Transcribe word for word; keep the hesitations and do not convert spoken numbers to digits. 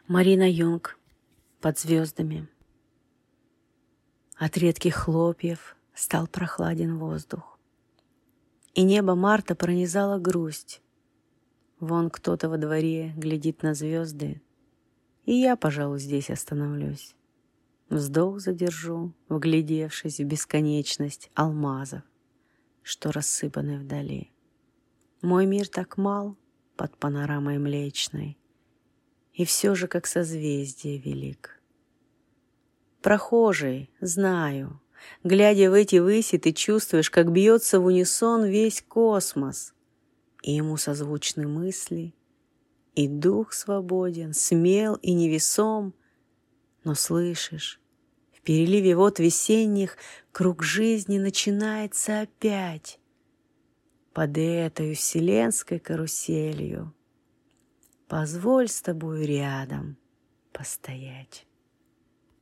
Марина Юнг. Под звездами. От редких хлопьев стал прохладен воздух, и небо марта пронизала грусть. Вон кто-то во дворе глядит на звезды, и я, пожалуй, здесь остановлюсь. Вздох задержу, вглядевшись в бесконечность алмазов, что рассыпаны вдали. Мой мир так мал под панорамой млечной, и все же как созвездие велик. Прохожий, знаю, глядя в эти выси, ты чувствуешь, как бьется в унисон весь космос, и ему созвучны мысли, и дух свободен, смел и невесом, но слышишь, в переливе вод весенних круг жизни начинается опять. Под этой вселенской каруселью позволь с тобою рядом постоять.